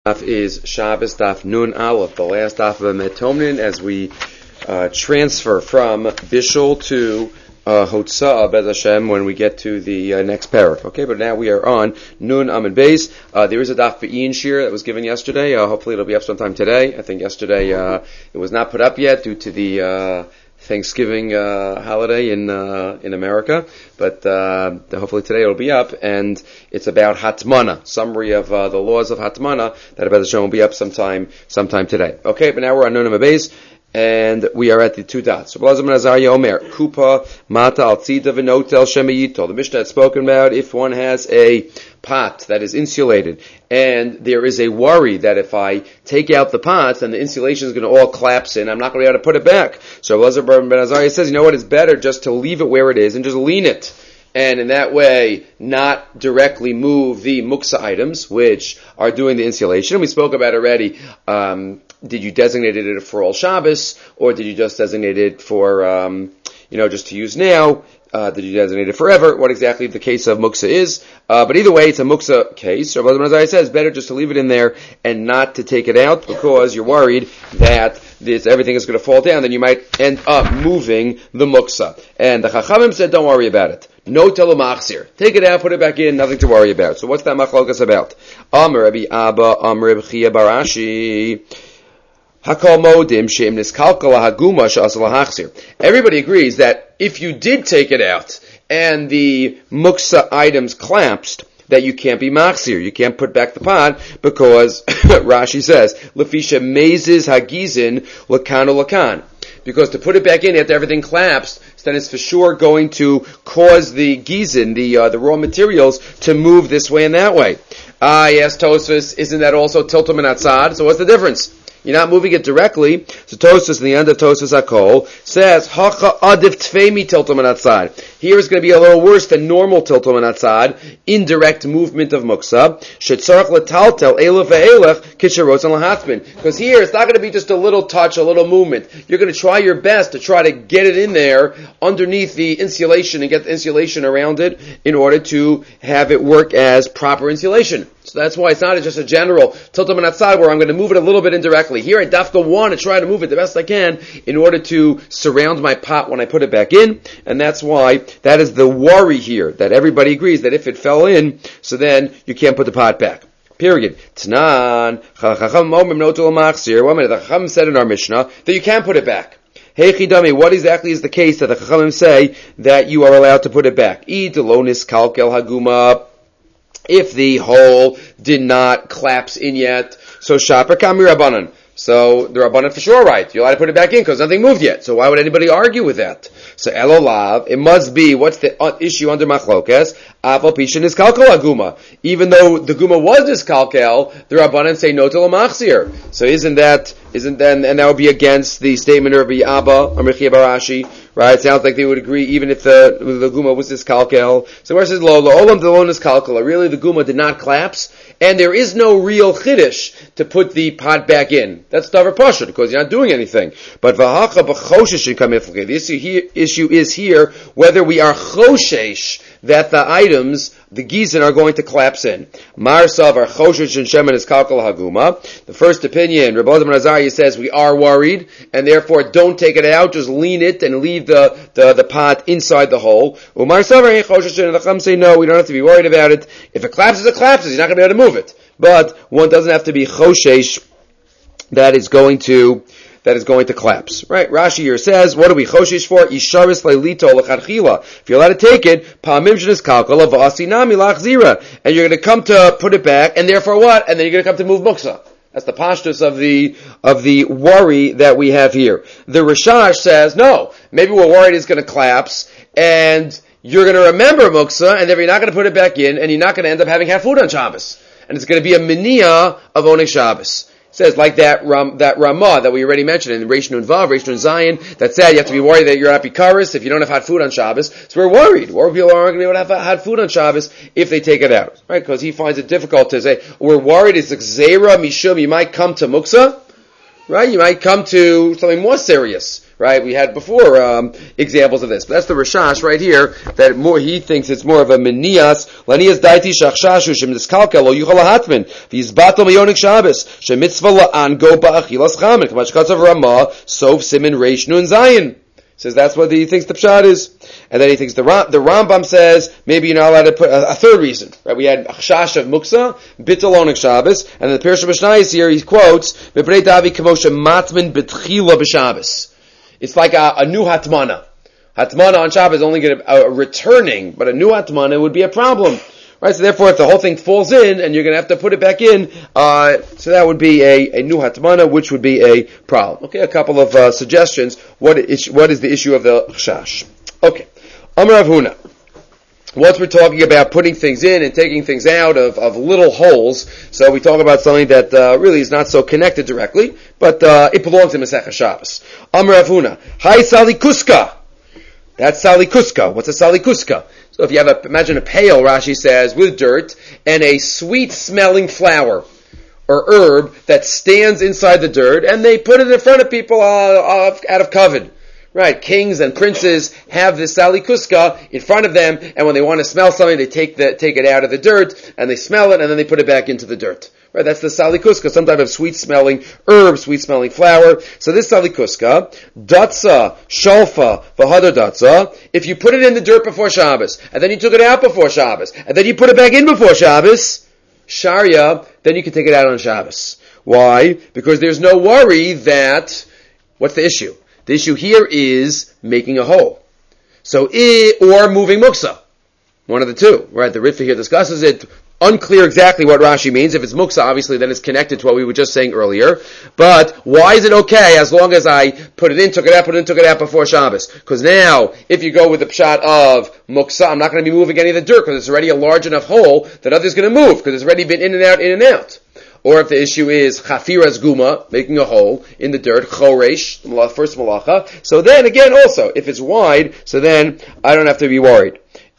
Daf is Shabbos Daf Nun Aleph, the last Daf of Metomnin, as we transfer from Bishul to Hotzah Bez Hashem when we get to the next parak. Okay, but now we are on Nun Amid Beis. There is a Daf Be'in Shir that was given yesterday. Hopefully it'll be up sometime today. I think yesterday it was not put up yet due to the Thanksgiving holiday in America, but hopefully today it'll be up, and it's about Hatmana, summary of the laws of Hatmana that Bez Hashem will be up sometime today. Okay, but now we're on Nun Amid Beis, and we are at the two dots. Kupa mata al tzida v'notel shemiyito. The Mishnah had spoken about if one has a pot that is insulated, and there is a worry that if I take out the pot, then the insulation is going to all collapse in. I'm not going to be able to put it back. So Elazar ben Azariah says, you know what? It's better just to leave it where it is and just lean it. And in that way, not directly move the muksa items, which are doing the insulation. We spoke about already, did you designate it for all Shabbos, or did you just designate it for, just to use now? Did you designate it forever? What exactly the case of muksa is. But either way, it's a muksa case. Rabbi Mazai says better just to leave it in there and not to take it out because you're worried that everything is going to fall down, then you might end up moving the muksa. And the Chachamim said, don't worry about it. No telomachzir. Take it out, put it back in, nothing to worry about. So what's that machlokas about? Amr Rabbi Abba, Amr Rabbi Chia Barashi. Everybody agrees that if you did take it out and the muksa items collapsed, that you can't be machzir, you can't put back the pot, because Rashi says, Lefisha mazes hagizin lakanu lakan. Because to put it back in after everything collapsed, then it's for sure going to cause the gizin, the raw materials, to move this way and that way. Yes, Tosfos, isn't that also tiltum and atzad? So what's the difference? You're not moving it directly. So Tosfos, in the end of Tosfos HaKol, says, Hacha adif tfeimi tiltum and atzad. Here is going to be a little worse than normal tiltum and atzad, indirect movement of muksa. Shetzarach letaltel elef ve'elech kisharotz and lahatzmin. Because here it's not going to be just a little touch, a little movement. You're going to try your best to try to get it in there underneath the insulation and get the insulation around it in order to have it work as proper insulation. So that's why it's not just a general tiltum and atzad where I'm going to move it a little bit indirectly. Here I dafka want to try to move it the best I can in order to surround my pot when I put it back in, and that's why that is the worry here, that everybody agrees that if it fell in, so then you can't put the pot back. Period. Tanan, the Chacham said in our Mishnah that you can't put it back. Hey Chidami, what exactly is the case that the Chachamim say that you are allowed to put it back? Delonis kalkel haguma. If the hole did not collapse in yet, so shaper kami rabbanan. So the rabbanan for sure right. You're allowed to put it back in because nothing moved yet. So why would anybody argue with that? So elolav, it must be, what's the issue under machlokes? Aval pishin is kalkel aguma. Even though the guma was diskalkel, the rabbanan say no to lamachzir. So isn't that, and that would be against the statement of Rabbi Abba, or Mechia Barashi, right? It sounds like they would agree even if the guma was diskalkel. So where it says lo olam delon is kalkel, really the guma did not collapse, and there is no real chiddush to put the pot back in. That's davar pashut because you're not doing anything. But v'hacha b'choshesh kamifleke. The issue is here whether we are choshesh that the items, the gizin, are going to collapse in. Marsav are choshesh and shemen is kalkel haguma. The first opinion, Rabbi Elazar ben Azariah says we are worried, and therefore don't take it out, just lean it and leave the pot inside the hole. Umarsav are choshesh, and the Chacham say no, we don't have to be worried about it. If it collapses, it collapses. You're not going to be able to move it. But one doesn't have to be choshesh that is going to collapse. Right? Rashi here says, what do we choshesh for? Isharis leilito lecharchila. If you're allowed to take it, pa'amim shenis kalkala v'asinami lachzira. And you're going to come to put it back, and therefore what? And then you're going to come to move muksa. That's the pashtus of the worry that we have here. The Rishash says, no, maybe we're worried it's going to collapse, and you're going to remember muksa, and then you're not going to put it back in, and you're not going to end up having had food on Shabbos. And it's going to be a miniya of Oneg Shabbos. It says like that Ramah that we already mentioned in Reish Nun Vav, Reish Nun Zayin, that said you have to be worried that you're not bikaris if you don't have hot food on Shabbos. So we're worried. Or people aren't going to be able to have hot food on Shabbos if they take it out. Right? Because he finds it difficult to say, we're worried it's Xera Mishum, you might come to Muksa. Right? You might come to something more serious. right? We had before examples of this. But that's the Rashash right here, that he thinks it's more of a menias, lanias daiti shachshashu shem niskalkel lo yuchal hatman, v'yizbatel mayonik Shabbos, shem mitzvah la'an go ba'achilas chamen, k'mashkatzav Ramah, sof simin reish nun zayin. Says that's what he thinks the pshat is. And then he thinks the Rambam says maybe you're not allowed to put a third reason. Right? We had Achshash of Muksa, Bittul Onik Shabbos, and then the Pirush Mishnayos here, he quotes, Miprei Davi Kamosha Matman Betchila B'Shabbos. It's like a new Hatmana. Hatmana on Shabbos is only going to returning, but a new Hatmana would be a problem. Right, so therefore, if the whole thing falls in and you're going to have to put it back in, so that would be a new hatmana, which would be a problem. Okay, a couple of suggestions. What is the issue of the chash? Okay, Amar Rav Huna. Once we're talking about putting things in and taking things out of little holes, so we talk about something that really is not so connected directly, but it belongs in Masechah Shabbos. Amar Rav Huna. Hai salikuska. That's salikuska. What's a salikuska? So if you have imagine a pail, Rashi says, with dirt, and a sweet-smelling flower, or herb, that stands inside the dirt, and they put it in front of people out of kavod. Right, kings and princes have this salikuska in front of them, and when they want to smell something, they take it out of the dirt, and they smell it, and then they put it back into the dirt. Right, that's the salikuska, some type of sweet-smelling herb, sweet-smelling flower. So this salikuska, datsa, shalfa, v'hadar datsa, if you put it in the dirt before Shabbos, and then you took it out before Shabbos, and then you put it back in before Shabbos, sharia, then you can take it out on Shabbos. Why? Because there's no worry that, what's the issue? The issue here is making a hole. So, or moving muksa. One of the two, right? The Ritva here discusses it. Unclear exactly what Rashi means. If it's muksa, obviously, then it's connected to what we were just saying earlier. But why is it okay as long as I put it in, took it out before Shabbos? Because now, if you go with the pshat of muksa, I'm not going to be moving any of the dirt because it's already a large enough hole that nothing's going to move because it's already been in and out. Or if the issue is chafiras guma, making a hole in the dirt, choresh, first malacha. So then again also, if it's wide, so then I don't have to be worried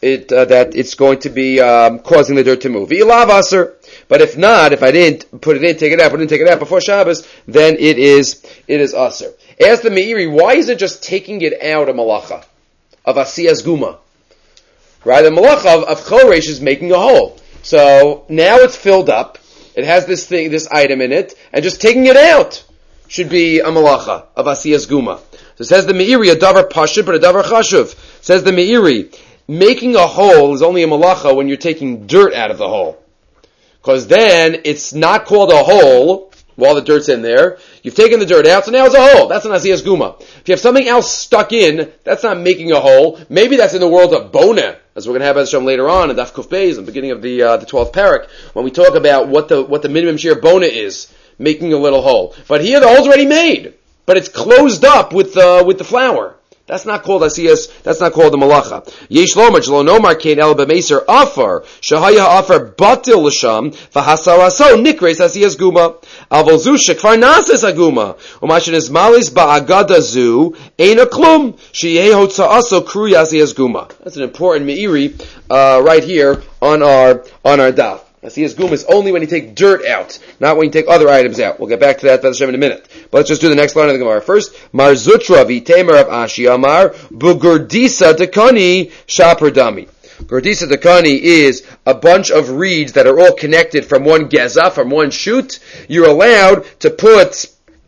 that it's going to be causing the dirt to move. Ilav aser. But if not, if I didn't put it in, take it out before Shabbos, then it is aser. Ask the Meiri, why is it just taking it out a malacha of asiyas guma? Right, the malacha of choresh is making a hole. So now it's filled up. It has this item in it, and just taking it out should be a malacha of asiyas guma. So says the Meiri, a davar pashut, but a davar chashuv. Says the Meiri, making a hole is only a malacha when you're taking dirt out of the hole. Because then it's not called a hole while the dirt's in there. You've taken the dirt out, so now it's a hole. That's an asiyas guma. If you have something else stuck in, that's not making a hole. Maybe that's in the world of boneh, as we're going to have as Hashem later on in Daf Kuf Beis, in the beginning of the 12th parak, when we talk about what the minimum shear boneh is, making a little hole. But here the hole's already made, but it's closed up with the flour. That's not called asiyas. That's not called the malacha. Yesh lomar jlo nomar kein el b'meiser afar shahaya afar batil l'sham v'hasaraso nikres asiyas guma avol zu shekvar nases aguma umashin is malis ba'agada zu ein a klum sheyeh hotzaaso kruya asiyas guma. That's an important meiri right here on our daf. Asiyas guma is only when you take dirt out, not when you take other items out. We'll get back to that in a minute. But let's just do the next line of the Gemara first. Mar Zutra v'temer of Ashi Amar bugurdisa dekani shaper dami. Gurdisa dekani is a bunch of reeds that are all connected from one geza, from one shoot. You're allowed to put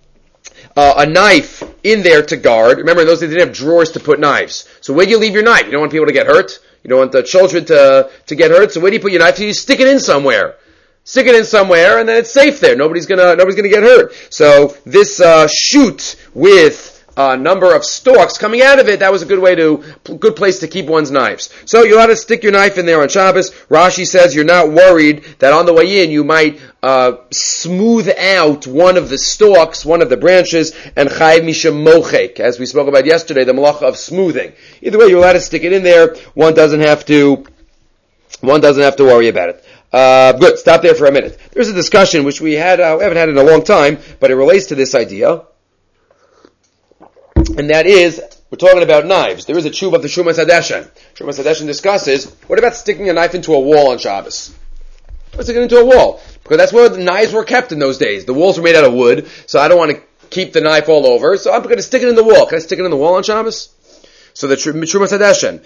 a knife in there to guard. Remember, in those days they didn't have drawers to put knives. So where do you leave your knife? You don't want people to get hurt. You don't want the children to get hurt. So where do you put your knife? So you stick it in somewhere. Stick it in somewhere, and then it's safe there. Nobody's gonna get hurt. So this shoot with a number of stalks coming out of it, that was a good place to keep one's knives. So you ought to stick your knife in there on Shabbos. Rashi says you're not worried that on the way in you might smooth out one of the stalks, one of the branches, and chayiv mishem mochek, as we spoke about yesterday, the malacha of smoothing. Either way, you're allowed to stick it in there. One doesn't have to worry about it. Good. Stop there for a minute. There's a discussion which we haven't had in a long time, but it relates to this idea. And that is, we're talking about knives. There is a tshuva of the Shumas Hadeshen. Shumas Hadeshen discusses, what about sticking a knife into a wall on Shabbos? What's it into a wall? Because that's where the knives were kept in those days. The walls were made out of wood, so I don't want to keep the knife all over, so I'm going to stick it in the wall. Can I stick it in the wall on Shabbos? So the Trumas Hadeshen,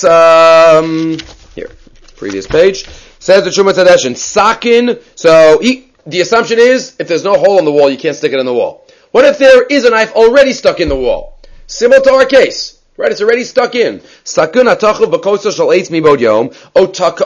here, previous page, says the Trumas Hadeshen, Sakin, so the assumption is, if there's no hole in the wall, you can't stick it in the wall. What if there is a knife already stuck in the wall? Similar to our case, right? It's already stuck in. Sakun atachu b'koso shel eitz mibod yom, o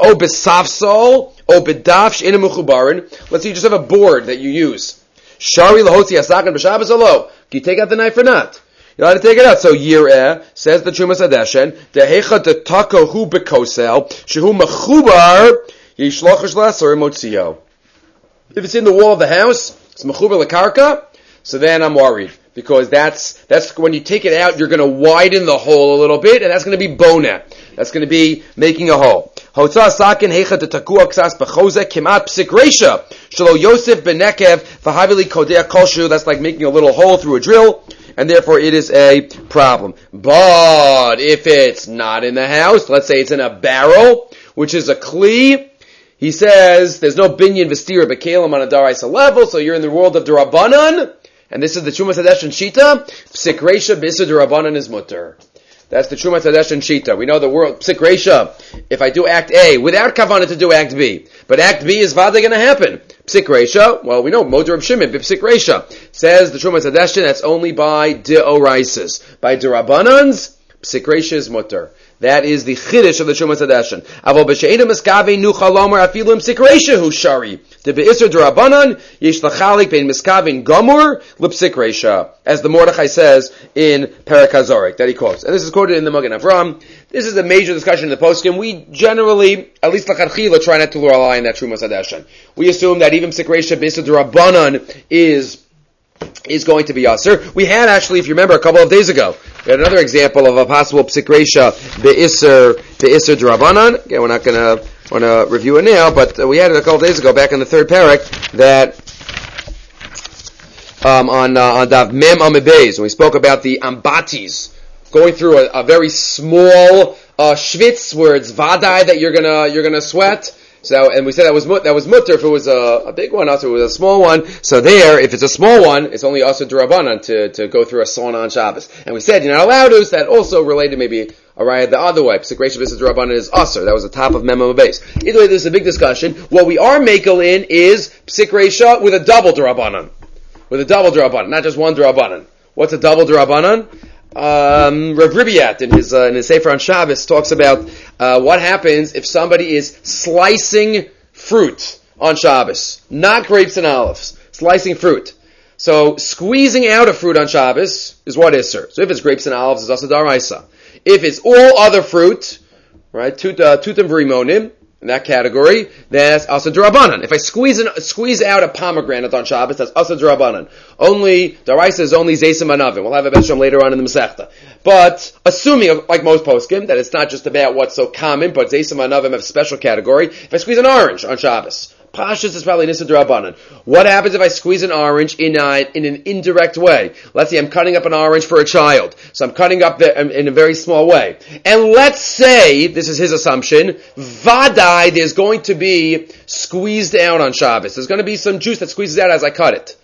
besafsol, o bedaf she'ena mechubarin. Let's say you just have a board that you use. Shari lahotzi asakin b'Shabbos alo. Can you take out the knife or not? You know how to take it out. So Yireh says the Trumas Hadeshen, dehecha detako hu bekosel shehu mechubar yishlochash laser motzio. If it's in the wall of the house, it's mechubar lekarka. So then I'm worried, because that's when you take it out, you're going to widen the hole a little bit, and that's going to be bona. That's going to be making a hole. Hotzah sakin hecha tetakua ksas bechozek kimat psik reisha shelo Yosef benekev v'havili kodea kolshu. That's like making a little hole through a drill, and therefore it is a problem. But if it's not in the house, let's say it's in a barrel, which is a kli, he says there's no binyan v'stira b'kelim on a daraisa level, so you're in the world of derabanan. And this is the Trumas Hadeshen Shita. Psik Reisha b'Isur D'Rabbanan is mutter. That's the Trumas Hadeshen Shita. We know the word Psik Reisha. If I do Act A without kavanah to do Act B, but Act B is vada going to happen. Psik Reisha. Well, we know Moder of Shimon. Psik Reisha says the Trumas Hadeshen. That's only by deoraises. By D'Rabbanans, Psik Reisha is mutter. That is the chiddush of the Trumas Hadeshen. Avol b'she'edim miskavei nuchal omer afilu psik reisha hu shari. De be'isur d'Rabbanan yesh lachalik bein miskavei gomur l'psik reisha, as the Mordechai says in Perek HaZorik that he quotes, and this is quoted in the Magen Avram. This is a major discussion in the poskim. We generally, at least l'chadchila, try not to rely on that Trumas Hadeshen. We assume that even psik reisha b'isur d'Rabbanan is going to be asur. We had actually, if you remember, a couple of days ago, we had another example of a possible psik reisha be'isur d'Rabbanan. Again, we're not going to want to review it now, but we had it a couple of days ago, back in the third parak, that on Dav Mem Amud Beis, when we spoke about the ambatis going through a very small schwitz where it's vadai that you're gonna sweat. So, and we said that was mutter if it was a big one, also if it was a small one. So there, if it's a small one, it's only asur d'Rabbanan to go through a sauna on Shabbos. And we said you're not allowed to. So that also related maybe a raya the other way. Psik reisha b'isur d'Rabbanan is asur. That was the top of Mem Amud Beis. Either way, there's a big discussion. What we are makel in is psik reisha with a double d'Rabbanan. With a double d'Rabbanan, not just one d'Rabbanan. What's a double d'Rabbanan? Rav Ribiat in his Sefer on Shabbos talks about what happens if somebody is slicing fruit on Shabbos, not grapes and olives, slicing fruit. So squeezing out a fruit on Shabbos is what is, sir. So if it's grapes and olives, it's also daraisa. If it's all other fruit, right, tutim v'rimonim, in that category, that's asur d'Rabbanan. If I squeeze out a pomegranate on Shabbos, that's asur d'Rabbanan. Only, daraisa is only zeisim anavim. We'll have a besham later on in the Masechta. But, assuming, like most poskim, that it's not just about what's so common, but zeisim anavim have a special category. If I squeeze an orange on Shabbos, Pashas is probably Nisur D'Rabbanan. What happens if I squeeze an orange in an indirect way? Let's say I'm cutting up an orange for a child. So I'm cutting up in a very small way. And let's say, this is his assumption, vadai, there's going to be squeezed out on Shabbos. There's going to be some juice that squeezes out as I cut it.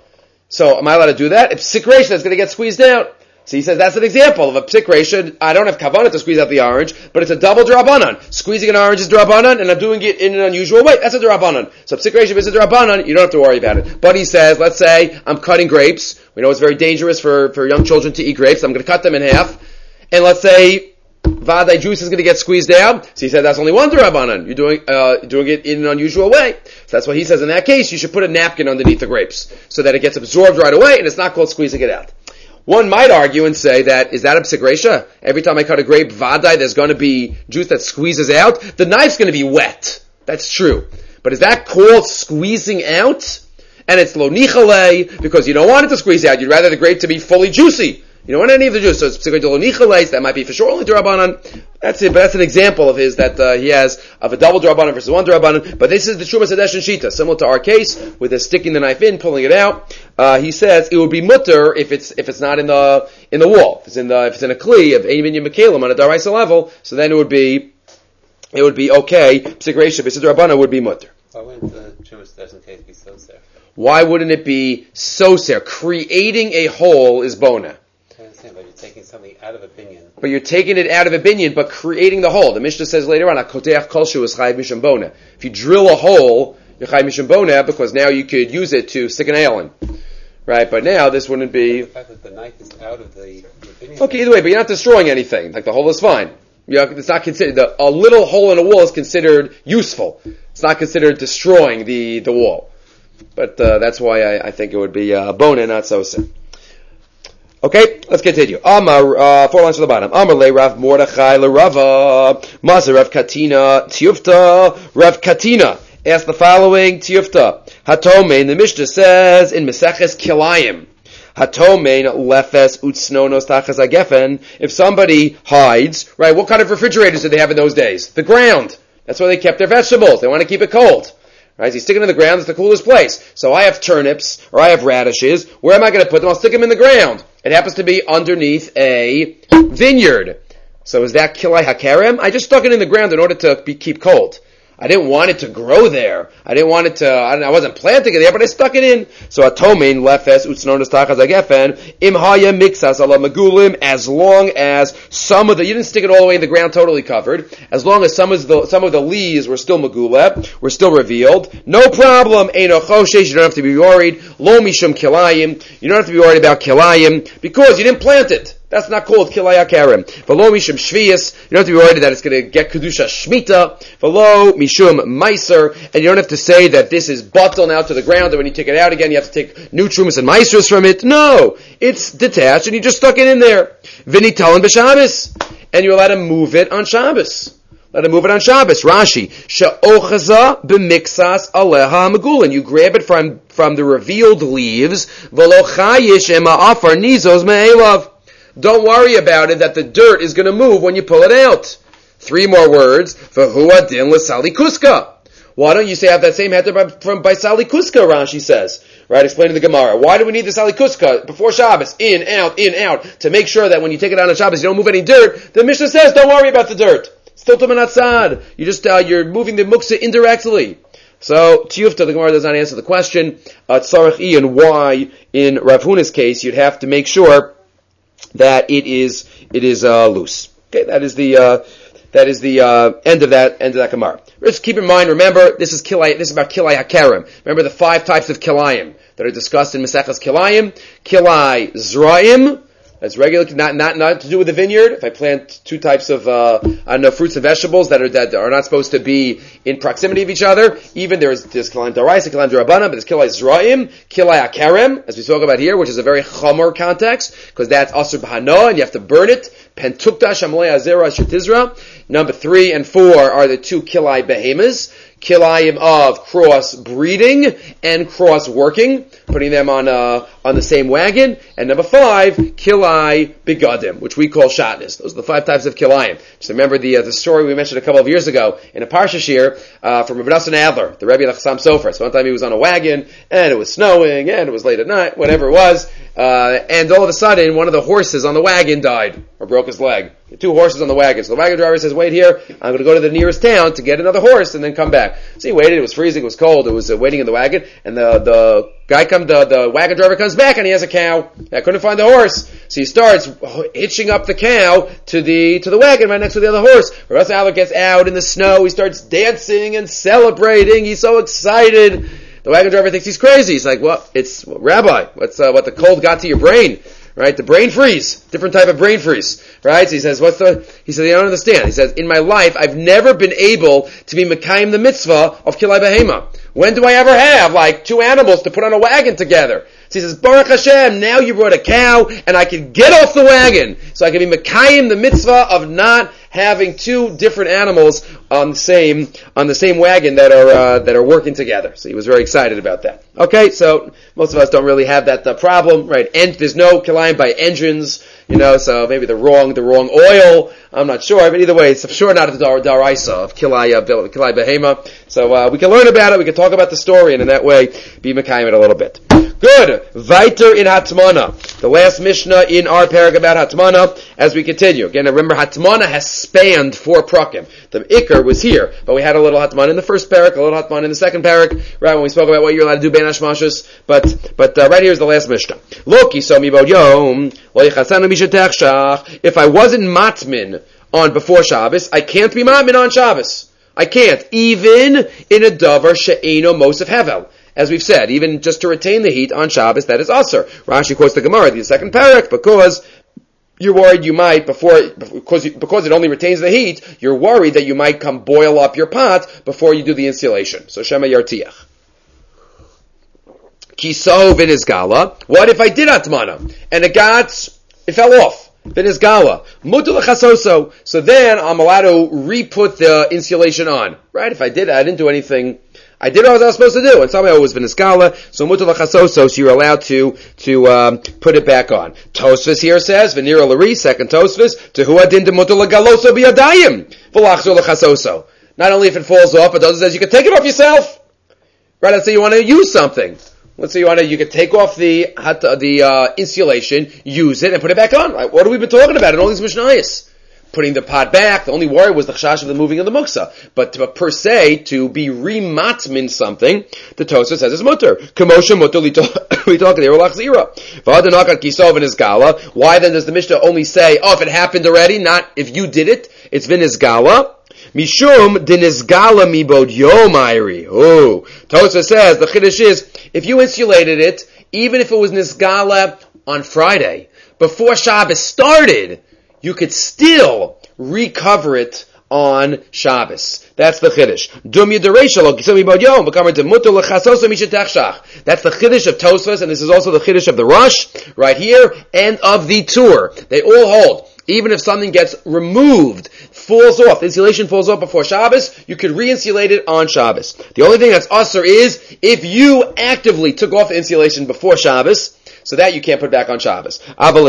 So am I allowed to do that? If psik reisha, that's going to get squeezed out. So he says that's an example of a psik reisha. I don't have kavanah to squeeze out the orange, but it's a double d'Rabbanan. Squeezing an orange is d'Rabbanan, and I'm doing it in an unusual way. That's a d'Rabbanan. So psik reisha is a d'Rabbanan, you don't have to worry about it. But he says, let's say I'm cutting grapes. We know it's very dangerous for young children to eat grapes. I'm going to cut them in half. And let's say vadai juice is going to get squeezed out. So he said that's only one d'Rabbanan. You're doing it in an unusual way. So that's what he says. In that case, you should put a napkin underneath the grapes so that it gets absorbed right away, and it's not called squeezing it out. One might argue and say that, is that a psik reisha? Every time I cut a grape, vadai, there's going to be juice that squeezes out. The knife's going to be wet. That's true. But is that called squeezing out? And it's lo nichale, because you don't want it to squeeze out. You'd rather the grape to be fully juicy. You don't want any of the juice. So it's psik reisha lo nichale, so that might be for sure only d'Rabbanan. That's it, but that's an example of his that he has of a double d'Rabbanan versus one d'Rabbanan. But this is the Trumas Hadeshen Shita, similar to our case with the sticking the knife in, pulling it out. He says it would be mutter if it's not in the wall. If it's in a kli of ein binyan mekalim on a daraisa level, so then it would be okay. Psik reisha b'isur d'Rabbanan would be mutter. Why wouldn't the Trumas Hadeshen case be so there? Why wouldn't it be soser? Creating a hole is bona. I understand, but you're taking something out of a binyan. But you're taking it out of a binyan, but creating the hole. The Mishnah says later on, "Hakoteach kolshu is chayiv mishum bona." If you drill a hole, you're chayiv mishum bona because now you could use it to stick a nail in, right? But now this wouldn't be. The fact that the knife is out of the binyan. Okay, either way, but you're not destroying anything. Like the hole is fine. It's not considered a little hole in a wall is considered useful. It's not considered destroying the wall. But that's why I think it would be bona, not sosa. Okay, let's continue. Amar, 4 lines to the bottom. Amar le Rav Mordechai le Rava, Mazar Rav Katina, Tiyufta, Rav Katina. Ask the following, Tiyufta. Hatomein, the Mishnah says in Meseches Kilayim, Hatomein lefes utsnonos tachas agefen. If somebody hides, right, what kind of refrigerators did they have in those days? The ground. That's where they kept their vegetables. They want to keep it cold. Right, so you stick it in the ground, it's the coolest place. So I have turnips, or I have radishes. Where am I going to put them? I'll stick them in the ground. It happens to be underneath a vineyard. So is that kilai hakerem? I just stuck it in the ground in order to keep cold. I didn't want it to grow there. I wasn't planting it there, but I stuck it in. So atomein lefes utznonos tachas agefen im haya mixas ala magulim, as long as some of the, you didn't stick it all the way in the ground totally covered, as long as some of the leaves were still maguleh, were still revealed, no problem. Eino choshesh, you don't have to be worried. Lo mishum kilayim, you don't have to be worried about kilayim because you didn't plant it. That's not called kilai hakerem. V'lo mishum shvius, you don't have to be worried that it's going to get kedusha shmita. V'lo mishum meiser, and you don't have to say that this is batal now to the ground, and when you take it out again, you have to take new trumas and meisers from it. No, it's detached, and you just stuck it in there. V'nitalin b'Shabbos, and you're allowed to move it on Shabbos. Let him move it on Shabbos. Rashi, she'ochaza b'mixas aleha megulin. You grab it from the revealed leaves. V'lo chayish ema afar nizos me'elav. Don't worry about it that the dirt is going to move when you pull it out. 3 more words. V'hua din l'sali kuska. Why don't you say have that same heter from by sali kuska? Rashi says, right? Explaining the Gemara. Why do we need the sali kuska before Shabbos? In, out, to make sure that when you take it out on Shabbos, you don't move any dirt. The Mishnah says, don't worry about the dirt. Still tumen atzad. You just you're moving the muksa indirectly. So Tiyufta, the Gemara does not answer the question. Tzarech Ian, why in Rav Huna's case you'd have to make sure that it is loose. Okay, that is the end of that Gemara. Just keep in mind, remember, this is about kilai hakerem. Remember the 5 types of kilayim that are discussed in Maseches Kilayim. Kilai zraim, that's regular, not to do with the vineyard. If I plant 2 types of fruits and vegetables that are not supposed to be in proximity of each other, even there's kilayim daraisa, kilayim darabana, but there's kilai zraim, kilai hakerem, as we spoke about here, which is a very chomer context, because that's asur b'hana, and you have to burn it. Pentukta shamlei azera shetizra. Number 3 and 4 are the 2 kilai behemas. Kilayim of cross breeding and cross working, putting them on the same wagon. And number 5, kilai begadim, which we call shatnez. Those are the 5 types of kilayim. Just remember the story we mentioned a couple of years ago in a parsha shir from Rabbi Nosson Adler, the Rebbe of Chassam Sofer. So one time he was on a wagon and it was snowing and it was late at night, whatever it was, and all of a sudden one of the horses on the wagon died or broke his leg. 2 horses on the wagon. So the wagon driver says, wait here, I'm going to go to the nearest town to get another horse and then come back. So he waited, it was freezing, it was cold, it was waiting in the wagon, and the wagon driver comes back and he has a cow. I couldn't find the horse. So he starts hitching up the cow to the wagon right next to the other horse. Russ Aller gets out in the snow, he starts dancing and celebrating, he's so excited. The wagon driver thinks he's crazy. He's like, well, it's Rabbi, what's what the cold got to your brain? Right, the brain freeze, different type of brain freeze, right? So he says, he said, I don't understand. He says, in my life, I've never been able to be mekayim the mitzvah of kilai behema. When do I ever have, 2 animals to put on a wagon together? So he says, Baruch Hashem, now you brought a cow, and I can get off the wagon. So I can be mekayim the mitzvah of not having 2 different animals on the same wagon that are working together. So he was very excited about that. Okay, so most of us don't really have that problem, right? And there's no kilayim by engines, so maybe the wrong oil. I'm not sure, but either way, it's sure not a daraisa of kilai behema. So we can learn about it, we can talk about the story, and in that way be mekayim it a little bit. Good. Weiter in Hatmana. The last Mishnah in our parak about Hatmana as we continue. Again, remember Hatmana has spanned 4 prakim. The Iker was here, but we had a little Hatmana in the first parak, a little Hatmana in the second parak, right, when we spoke about what you're allowed to do Ben Hashmashas, but right here is the last Mishnah. Loki so mi bod yom, lo yichasanu mishatech shach. If I wasn't matmin on before Shabbos, I can't be matmin on Shabbos. I can't, even in a davar she'eno mosef hevel. As we've said, even just to retain the heat on Shabbos, that is asur. Rashi quotes the Gemara, the second parak, because you're worried you might, because it only retains the heat, you're worried that you might come boil up your pot before you do the insulation. So Shema Yartiach. Kiso v'nizgala. What if I did atmana, and it fell off? V'nizgala. Mutu l'chasoso. So then I'm allowed to re-put the insulation on. Right? If I didn't do anything. I did what I was supposed to do, and somehow it was v'niskala, so mutar l'chasoso, so you're allowed to put it back on. Tosfos here says, v'nira l'ri, second Tosfos, tehu adin de mutar l'galoso b'yadayim, v'lachzor l'chasoso. Not only if it falls off, but Tosfos says you can take it off yourself. Right, let's say you want to use something. Let's say you can take off the insulation, use it, and put it back on. Right? What have we been talking about in all these Mishnayos? Putting the pot back, the only worry was the chash of the moving of the muksa. But per se, to be rematmin something, the Tosfos says it's mutter. Kamosha mutter lachzira. Why then does the Mishnah only say, if it happened already, not if you did it, it's v'nizgala? Mishum dinizgala mibod yomayri. Tosfos says, the chiddush is, if you insulated it, even if it was nizgala on Friday, before Shabbos started, you could still recover it on Shabbos. That's the chiddush. That's the chiddush of Tosfos, and this is also the chiddush of the Rosh, right here, and of the Tur. They all hold. Even if something gets removed, falls off, the insulation falls off before Shabbos, you could re-insulate it on Shabbos. The only thing that's usher is if you actively took off the insulation before Shabbos, so that you can't put back on Shabbos. Also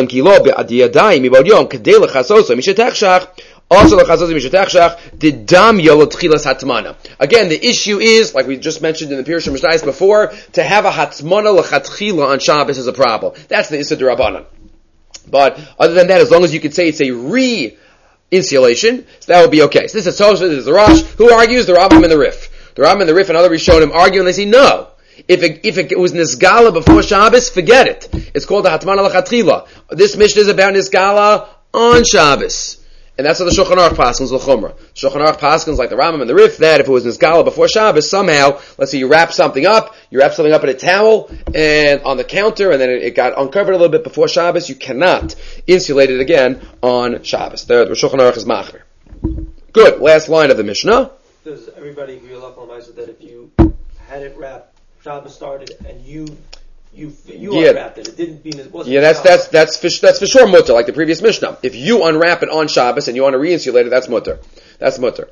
again, the issue is, like we just mentioned in the Pirush Mishnayos before, to have a hatmana l'chatchila on Shabbos is a problem. That's the Issa D'Rabbanan. But other than that, as long as you could say it's a re-insulation, so that would be okay. So this is Tosfos, this is the Rosh. Who argues? The Rambam and the Rif. The Rambam and the Rif and other Rishonim argue, and they say no. If it was Nizgala before Shabbos, forget it. It's called the Hatmana l'chatchila. This Mishnah is about Nizgala on Shabbos. And that's how the Shulchan Aruch paskins l'chumra. Shulchan Aruch paskins like the Rambam and the Rif, that if it was Nizgala before Shabbos, somehow, let's say you wrap something up in a towel, and on the counter, and then it got uncovered a little bit before Shabbos, you cannot insulate it again on Shabbos. The Shulchan Aruch is machmer. Good. Last line of the Mishnah. Does everybody agree that if you had it wrapped, Shabbos started, and you unwrapped it. It didn't mean it wasn't. Yeah, that's for sure mutter, like the previous Mishnah. If you unwrap it on Shabbos and you want to re-insulate it, that's mutter. That's mutter.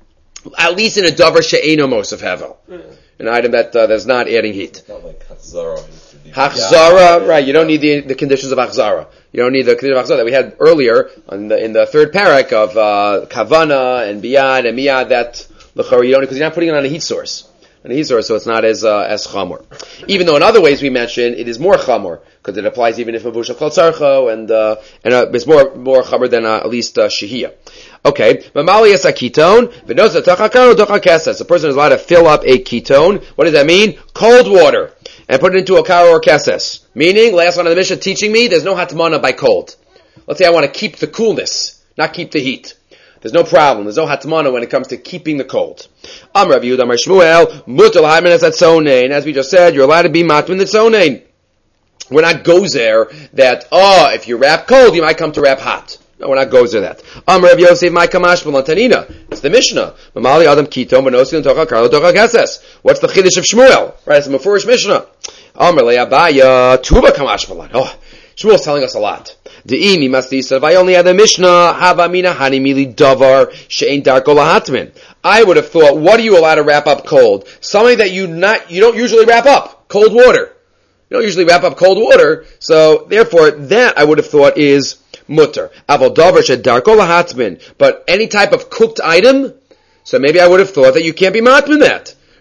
At least in a davar she'eno mosef hevel, an item that's not adding heat. It's not like Hachzara. Hachzara, right? You don't need the conditions of Hachzara. You don't need the conditions of Hachzara that we had earlier in the third parak of Kavana and Biyad and Miyad. That l'chara you don't, because you're not putting it on a heat source. So it's not as chamor. Even though in other ways we mentioned it is more chamor, because it applies even if mavushal kol tzarcho, and it's more chamor than at least shehiyah. Okay, mamali es a ketone, v'noza tachakar u'tocha keses. A person is allowed to fill up a ketone. What does that mean? Cold water, and put it into a kar or keses. Meaning, last one of the Mishnah teaching me, there's no hatmana by cold. Let's say I want to keep the coolness, not keep the heat. There's no problem. There's no hatmana when it comes to keeping the cold. Amar Rav Yehuda Amar Shmuel, mutal hayman es atzonein. As we just said, you're allowed to be matmin the tzonein. We're not gozer that, if you wrap cold, you might come to wrap hot. No, we're not gozer that. Amar Rav Yosef, my kamash b'lantanina. It's the Mishnah. Mamali adam kiton b'nosin tocha karlo tocha keses. What's the chiddush of Shmuel? Right, it's a mefurish Mishnah. Amar le'abaya tuba kamash b'lan. Shmuel's telling us a lot. De'imi masisa, if I only had the Mishnah, hava mina hani mili davar she'ein darko lahatmin. I would have thought, what are you allowed to wrap up cold? Something that you don't usually wrap up. Cold water. You don't usually wrap up cold water, so therefore that I would have thought is mutter. Aval davar she'darko lahatmin. But any type of cooked item, so maybe I would have thought that you can't be matmin that.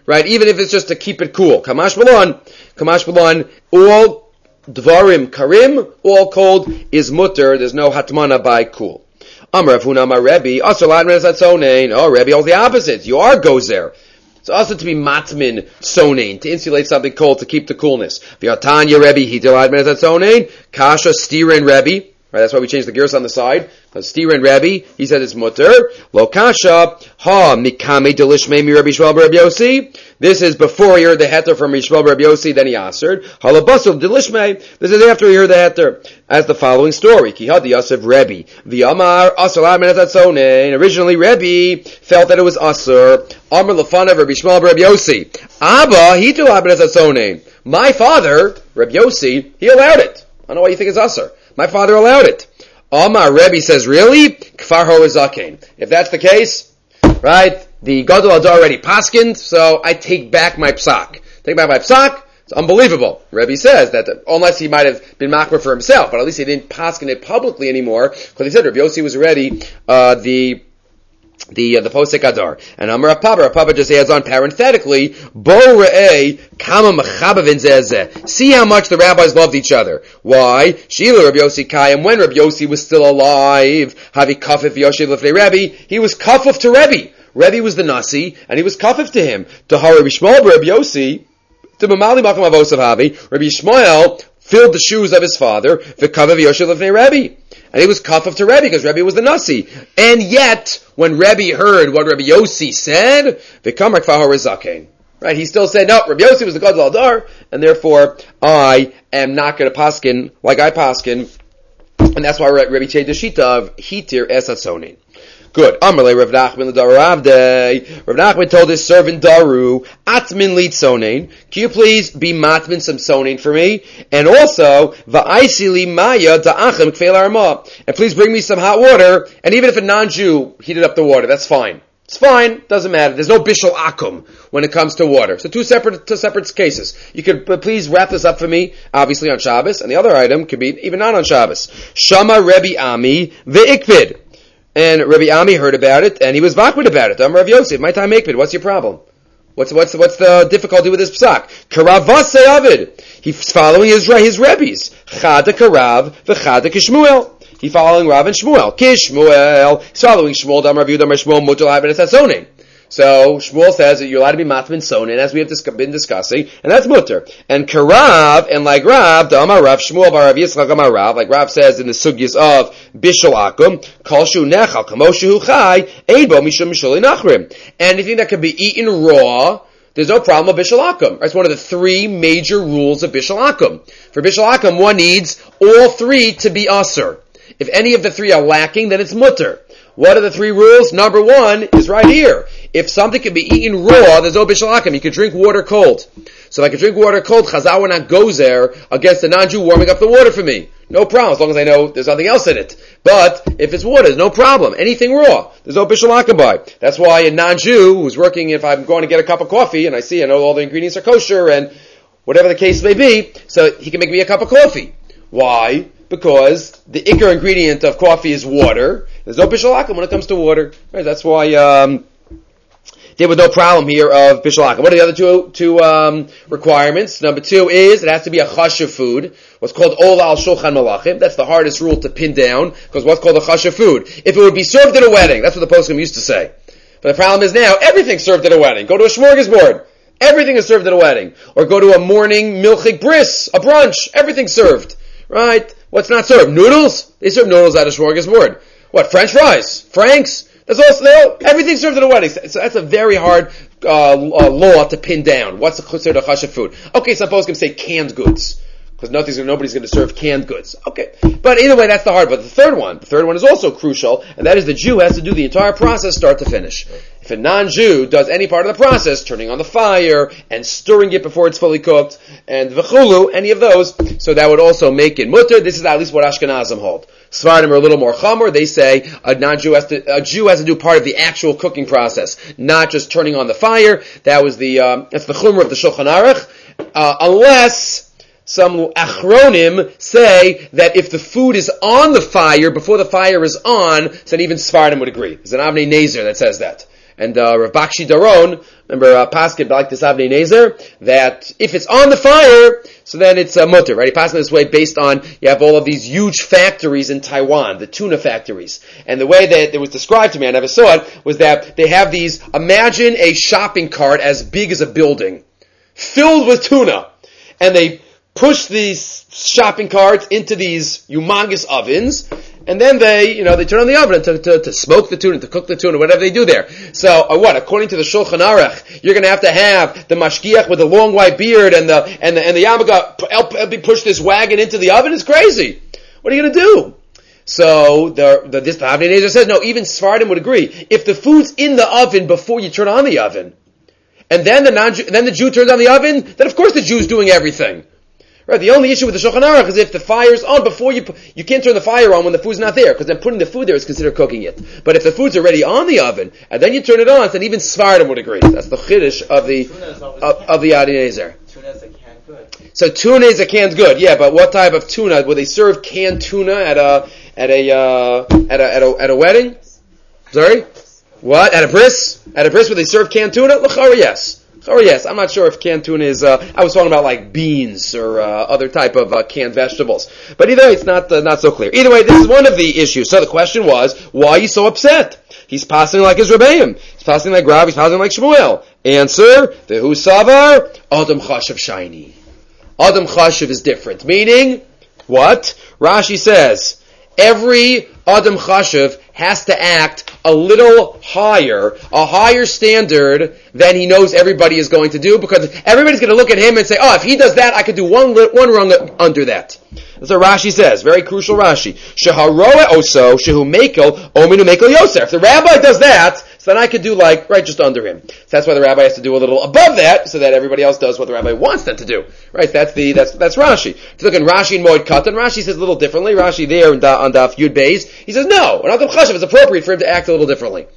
right? Even if it's just to keep it cool. Kamash Balon, all Dvarim Karim, all cold, is mutter. There's no hatmana by cool. Amar Avuna Amar Rebbe, Asr Ladman Zatzonein. Oh, Rebbe, all the opposites. You are gozer. It's also to be matmin sonein, to insulate something cold, to keep the coolness. V'atanya Rebbe, Hitel Ladman Zatzonein. Kasha Stirin Rebbe. Right, that's why we changed the gears on the side. Because Stirin Rebbe, he said it's mutter. Lo kasha, ha mikame delishme mi Rabbi Shmuel Rabbi Yossi. This is before he heard the heter from Yishmael Rabbi Yossi, then he answered. Halabasul delishme. This is after he heard the heter. As the following story. Ki had the Yosef Rebbe. V'amar asur ladman etzatzonein. Originally Rebbe felt that it was asur. Amar lefanav Rabbi Shmuel Rabbi Yossi. Abba, he too ladman etzatzonein. My father, Rabbi Yossi, he allowed it. I don't know why you think it's asur. My father allowed it. Amar Rebbe says, really? Kfar ho izakein. If that's the case, right, the Gadol Hadar already paskined, so I take back my psak. It's unbelievable. Rebbe says that, unless he might have been makbar for himself, but at least he didn't paskin it publicly anymore, because he said Rabbi Yossi was already, the posek adar. And Amar Papa just adds on parenthetically, Bo re'eh kama mechabavin zeh. See how much the rabbis loved each other. Why? Shila Rabbi Yossi Kayim, when Rabbi Yossi was still alive, Havi kafif Yoshev lefnei Rebbe, he was kafif to Rebbe. Rebbe was the nasi, and he was kafif to him. To Rabbi Shmuel Rabbi Yossi, to Mamali Makam Avosav Havi, Rabbi Shmuel filled the shoes of his father, v'kafif Yoshev lefnei Rebbe. And he was kafaf to Rebbe because Rebbe was the nasi. And yet, when Rebbe heard what Rabbi Yossi said, v'kamar kfar rizakein. Right? He still said, no, Rabbi Yossi was the Gadol Hadar, and therefore I am not going to paskin like I paskin. And that's why Rebbe changed the shita of hitir es hatzonin. Good. Amalei Rav Nachman l'Daravdei. Rav Nachman told his servant Daru, Atmin lit sonein. Can you please be matmin some sonein for me? And also, va'aisi li maya da'achem kfeil arma. And please bring me some hot water. And even if a non-Jew heated up the water, that's fine. It's fine. Doesn't matter. There's no bishul akum when it comes to water. So two separate cases. You could please wrap this up for me, obviously on Shabbos, and the other item could be even not on Shabbos. Shama Rebbe Ami ve'ikvid. And Rabbi Ami heard about it, and he was vakwid about it. Amar Rav Yosef, my time makpid. What's your problem? What's the difficulty with this psak? Karav vasei avid. He's following his rebbes. Chada karav v'chada kishmuel. He's following Rav and Shmuel. Kishmuel. He's following Shmuel. Damar Rav Yudah Shmuel mutal haben es hasonin. So Shmuel says that you're allowed to be matman sonin, as we have been discussing, and that's mutter. And Karav, and like Rav, the Amar Rav Shmuel bar Rav Yitzchak Amar Rav, like Rav says in the sugyas of Bishul Akum, Kol shu nechal kamoshu chai, Eibo mishum mishuli nachrim. Anything that can be eaten raw, there's no problem with Bishul Akum. That's one of the three major rules of Bishul Akum. For Bishul Akum, one needs all three to be asur. If any of the three are lacking, then it's mutter. What are the three rules? Number one is right here. If something can be eaten raw, there's no bishul akum. You can drink water cold. So if I can drink water cold, Chazal will not go there against a non-Jew warming up the water for me. No problem, as long as I know there's nothing else in it. But if it's water, there's no problem. Anything raw, there's no bishul akum by. That's why a non-Jew who's working, if I'm going to get a cup of coffee and I know all the ingredients are kosher and whatever the case may be, so he can make me a cup of coffee. Why? Because the ikar ingredient of coffee is water. There's no bishul akum when it comes to water. Right? That's why there was no problem here of bishul akum. What are the other two requirements? Number two is it has to be a chashuv food. What's called ola al shulchan malachim. That's the hardest rule to pin down because what's called a chashuv food. If it would be served at a wedding, that's what the poskim used to say. But the problem is now everything's served at a wedding. Go to a smorgasbord. Everything is served at a wedding. Or go to a morning milchik bris, a brunch. Everything's served. Right? What's not served? Noodles? They serve noodles at a smorgasbord. What? French fries? Franks? That's also, everything's served at a wedding. So that's a very hard law to pin down. What's considered a chashuv food? Okay, suppose we can say canned goods. Because nobody's going to serve canned goods. Okay. But either way, that's the hard one. The third one is also crucial, and that is the Jew has to do the entire process start to finish. If a non-Jew does any part of the process, turning on the fire, and stirring it before it's fully cooked, and v'chulu, any of those, so that would also make it mutter. This is at least what Ashkenazim hold. Sfardim are a little more chamor. They say a Jew has to do part of the actual cooking process, not just turning on the fire. That's the chumrah of the Shulchan Aruch, unless some achronim say that if the food is on the fire before the fire is on, then even Sfardim would agree. There's an Avnei Nezer that says that. And Rav Bakshi Daron, remember Paskin like this Avnei Nezer, that if it's on the fire, so then it's mutter, right? He passed this way based on, you have all of these huge factories in Taiwan, the tuna factories. And the way that it was described to me, I never saw it, was that they have these, imagine a shopping cart as big as a building, filled with tuna. And they push these shopping carts into these humongous ovens, and then they turn on the oven to smoke the tuna, to cook the tuna, whatever they do there. So, according to the Shulchan Aruch, you're going to have the mashgiach with the long white beard and the yamaga push this wagon into the oven. It's crazy. What are you going to do? So this Avnei Nezer says, no, even Sfardim would agree. If the food's in the oven before you turn on the oven, and then the Jew turns on the oven, then of course the Jew's doing everything. Right, the only issue with the Shulchan Aruch is if the fire's on before you can't turn the fire on when the food's not there, because then putting the food there is considered cooking it. But if the food's already on the oven, and then you turn it on, then even Sfardim would agree. That's the chiddush of the Avnei Nezer. Tuna is a canned good. So tuna is a canned good, yeah, but what type of tuna? Will they serve canned tuna at a wedding? Sorry? What? At a bris? At a bris would they serve canned tuna? L'chara, yes. Or yes, I'm not sure if canned tuna is, I was talking about like beans or other type of canned vegetables. But either way, it's not so clear. Either way, this is one of the issues. So the question was, why are you so upset? He's passing like his Rebbeim. He's passing like Rav, he's passing like Shmuel. Answer, Vehu Savar, Adam Chashav Shiny. Adam Chashav is different. Meaning, what? Rashi says, every Adam Chashav has to act a little higher, a higher standard than he knows everybody is going to do, because everybody's going to look at him and say, oh, if he does that, I could do one rung under that. That's what Rashi says. Very crucial Rashi. Sheharoa oso, shehu mekel, ominu mekel yoser. If the rabbi does that, so then I could do right just under him. So that's why the rabbi has to do a little above that, so that everybody else does what the rabbi wants them to do. Right? That's Rashi. If you look in Rashi and Moed Katan, Rashi says a little differently. Rashi there on Daf Yud Beis, he says no, an Adam Chashav is appropriate for him to act a little differently.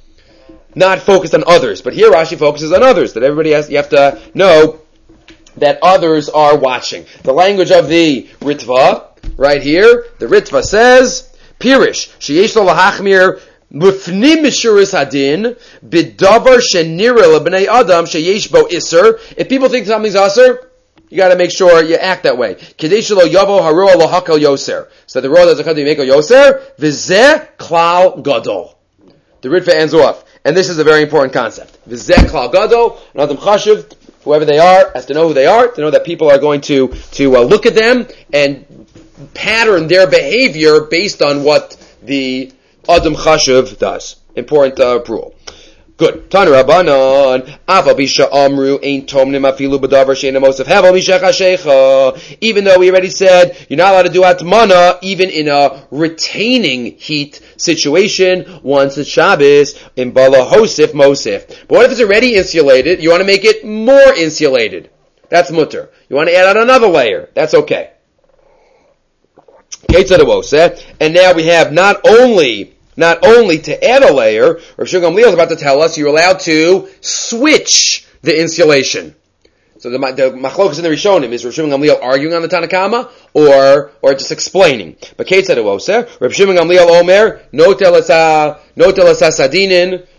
Not focused on others, but here Rashi focuses on others, that you have to know that others are watching. The language of the Ritva, right here, the Ritva says, Pirish, sheyesh lo lahachmir mufnim mishuris hadin, bidavar shenira lebnei adam sheyesh bo iser. If people think something's aser, you got to make sure you act that way. Kadesh lo yavo haroa lo hakal yoser. So the roa doesn't come to make a yoser. V'zeh klal gadol. The Ritva ends off, and this is a very important concept. V'zeh klal gadol. An adam chashiv, whoever they are, has to know who they are, to know that people are going to look at them and pattern their behavior based on what the adam chashiv does. Important rule. Good. Tanu Rabbanan. Aval bisha amru ein tomnim afilu b'davar she'ena mosef hevel mishecha shecha. Even though we already said you're not allowed to do atmana even in a retaining heat situation once it's Shabbos in bala hosif mosif. But what if it's already insulated? You want to make it more insulated. That's mutter. You want to add on another layer. That's okay. And now we have not only to add a layer, Rav Shimon Gamliel is about to tell us you're allowed to switch the insulation. So the machlokas in the Rishonim, is Rav Shimon Gamliel arguing on the Tanakama or just explaining? But Ketzad Avoseh, Rav Shimon Gamliel Omer, notel sadinin,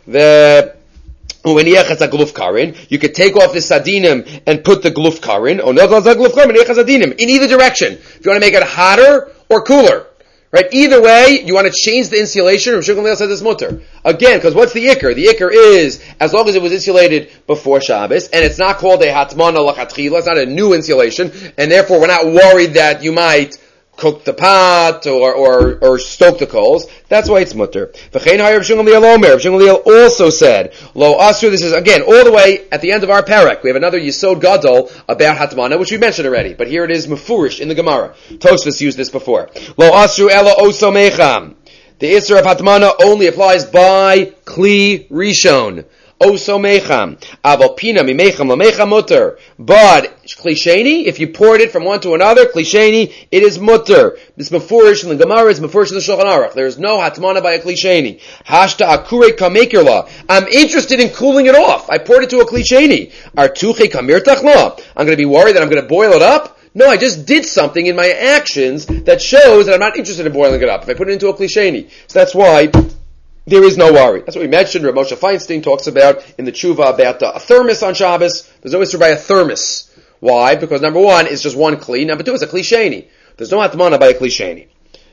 you could take off the sadinim and put the gluf karin, in either direction. If you want to make it hotter or cooler. Right? Either way, you want to change the insulation. Rav Shimon Gamliel says it's mutter. Again, because what's the ikar? The ikar is, as long as it was insulated before Shabbos, and it's not called a hatmana lachatchila, it's not a new insulation, and therefore we're not worried that you might cook the pot or stoke the coals. That's why it's mutter. V'chein hay Rav Shimon Gamliel Omer. Rav Shimon Gamliel also said, lo asur, this is again all the way at the end of our parak. We have another Yisod Gadol about hatmana, which we mentioned already, but here it is mufurish in the Gemara. Tosfos used this before. Lo asur ela oso mecham. The Isser of hatmana only applies by Kli Rishon. Oso mecham. Aval pina mi mecham la mecham mutter. But Kli Sheni, if you poured it from one to another, Kli Sheni, it is mutter. This mefurish in the Gemara is mefurish in the Shulchan Aruch. There is no hatmana by a Kli Sheni. Hashta akure kamekerla. I'm interested in cooling it off. I poured it to a Kli Sheni. Artuche kamirtach la. I'm going to be worried that I'm going to boil it up. No, I just did something in my actions that shows that I'm not interested in boiling it up if I put it into a Kli Sheni. So that's why there is no worry. That's what we mentioned. Rav Moshe Feinstein talks about in the tshuva about a thermos on Shabbos. There's no issue by a thermos. Why? Because number one, it's just one kli. Number two, it's a kli sheni. There's no hatmana by a kli sheni.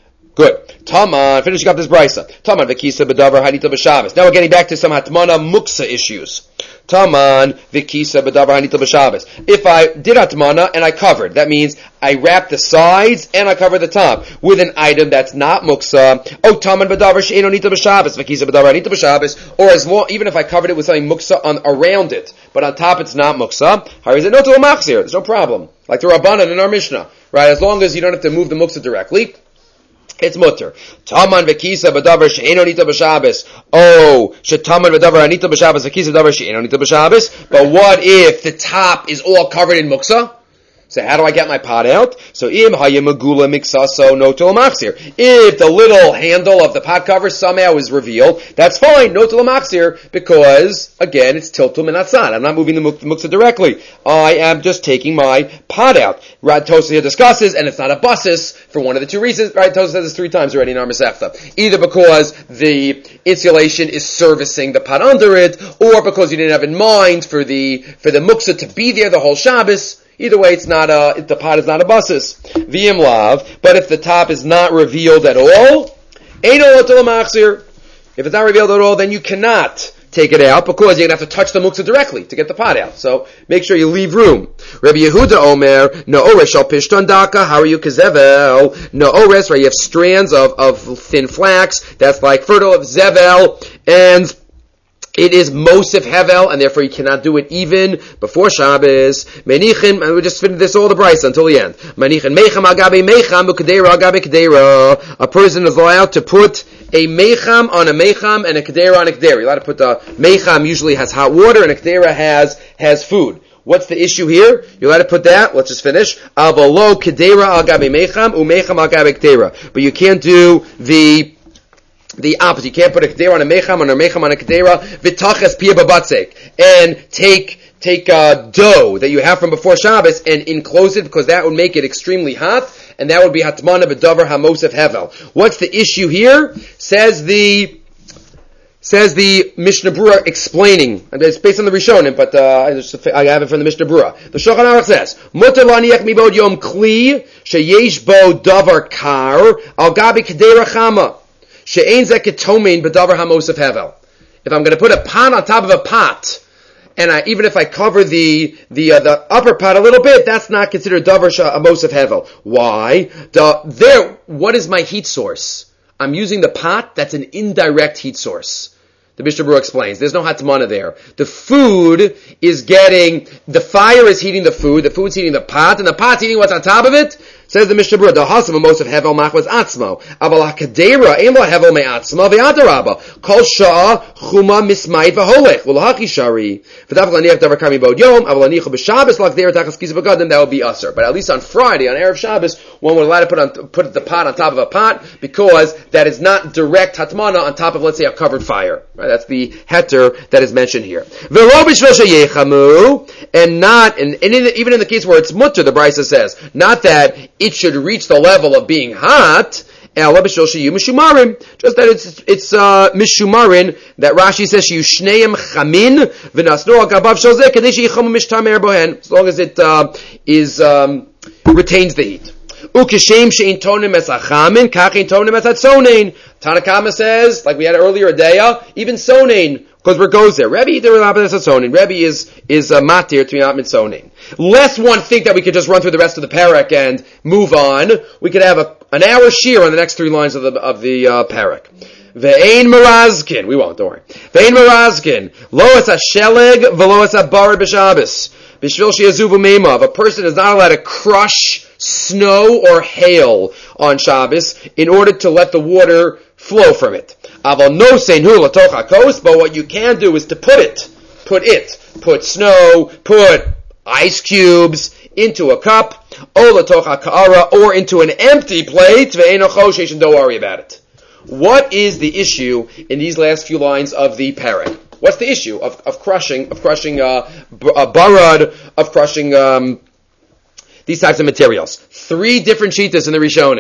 Good. Taman, finishing up this brisa. Taman v'kisa b'davar hanita b'Shabbos. Now we're getting back to some hatmana muksa issues. Taman v'kisa b'davar hanita b'Shabbos. If I did hatmana and I covered, that means I wrapped the sides and I covered the top with an item that's not muksa. Oh, taman b'davar she'eno nita b'Shabbos v'kisa b'davar hanita b'Shabbos. Or as long, even if I covered it with something muksa around it, but on top it's not muksa. How is it? No to a machzir. There's no problem. Like the Rabbanan in our Mishnah, right? As long as you don't have to move the muksa directly. It's mutter. Taman v'kisa b'davar she'eno nita b'Shabbos. Oh, shetaman b'davar anita b'Shabbos v'kisa b'davar she'eno nita b'Shabbos. But what if the top is all covered in muksa? So how do I get my pot out? So im hayemagula mixaso no machzir. If the little handle of the pot cover somehow is revealed, that's fine, no machzir, because again it's tiltum and atzad. I'm not moving the muksa directly. I am just taking my pot out. Rad Tosa here discusses, and it's not a basis for one of the two reasons. Rad Tosa says this 3 times already in our Masechta. Either because the insulation is servicing the pot under it, or because you didn't have in mind for the muksa to be there the whole Shabbos. Either way, it's not the pot is not a basis. V'im lav, but if the top is not revealed at all, eino otel machzir. If it's not revealed at all, then you cannot take it out because you're going to have to touch the muksa directly to get the pot out. So make sure you leave room. Rabbi Yehuda Omer, No'ores shal pishton daka, how are you kazevel? No'ores, right, you have strands of thin flax, that's like fertile of zevel, and it is Mosif Hevel, and therefore you cannot do it even before Shabbos. Menichin, and we just finish this all the brisa until the end. Menichin mecham agabe mecham, ukedera agabe kedera. A person is allowed to put a mecham on a mecham and a kedera on a kedera. You're allowed to put a mecham usually has hot water and a kedera has food. What's the issue here? You're allowed to put that. Let's just finish. Avalo kedera agabe mecham, umecham agabe kedera. But you can't do the opposite. You can't put a kedera on a mecham or a mecham on a kedera. V'tachas pia babatzek. And take dough that you have from before Shabbos and enclose it, because that would make it extremely hot, and that would be hatmana b'davar hamosef hevel. What's the issue here? Says the Mishnah Berurah explaining, and it's based on the Rishonim, but I have it from the Mishnah Berurah. The Shulchan Aruch says, "Mutar laniach mibod yom kli sheyesh bo davar kar al gabi kedera chama she'ein zeh ketomein b'davar hamosef hevel." If I'm going to put a pot on top of a pot, and even if I cover the upper pot a little bit, that's not considered davar hamosef hevel. Why? What is my heat source? I'm using the pot. That's an indirect heat source. The Mishnah Berurah explains. There's no hatmana there. The fire is heating the food's heating the pot, and the pot's heating what's on top of it. Says the Mishnah Berurah, the hasam most of hevel machwas atzmo, aval hakadera ein lo hevel me'atzmo ve'adaraba, kol shah chuma mismayit v'holech, v'lahachi shari, v'davak laniach davar kami bod yom, aval lanichu b'Shabbos l'akdera tachas kisa b'gadim, that would be usher. But at least on Friday, on Erev Shabbos, one would allow to put the pot on top of a pot, because that is not direct hatmana on top of, let's say, a covered fire. Right? That's the heter that is mentioned here. V'lo b'shvil sheyechamu, and not, even in the case where it's mutter, the Brisa says, not that it should reach the level of being hot, just that it's mishumarin, that Rashi says shneim chamin v'nasnu al gabav shel zeh kadei sheyichamu mishtamer bohen, as long as it retains the heat. Ukeshem she'in tonim es achamin kach ein tonim es atzonein. Tanakama says, like we had earlier, a daya, even sonein, because where it goes there. Rebbe either sonein. Rebbe is matir to not mitzonein. Lest one think that we could just run through the rest of the parak and move on. We could have an hour shear on the next 3 lines of the parak. Ve'ein merazkin. We won't, don't worry. Ve'ein merazkin. Lo es ha-sheleg v'lo es ha-bar b'Shabbos. B'shvil she'yazuvu meimav. A person is not allowed to crush snow or hail on Shabbos in order to let the water flow from it. Aval no sein hu latoch hakos, but what you can do is to put snow, put ice cubes into a cup, or latoch hakara, or into an empty plate, ve'eino choshesh, and don't worry about it. What is the issue in these last few lines of the parak? What's the issue of crushing barad, of crushing these types of materials? 3 different shittas in the Rishonim.